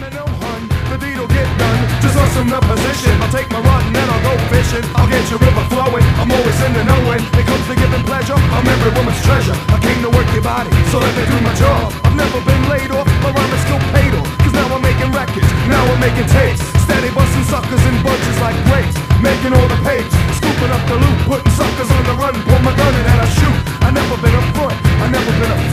No hun, the deed'll get done. Just awesome the position. I'll take my rod and then I'll go fishing. I'll get your river flowing. I'm always in the knowing. It comes to giving pleasure. I'm every woman's treasure. I came to work your body, so let me do my job. I've never been laid off. My rhyme is still paid off. Cause now I'm making records. Now I'm making tapes. Steady busting suckers in bunches like grapes. Making all the papes. Scooping up the loot. Putting suckers on the run. Pull my gun and then I shoot. I never been up front. I never been up front.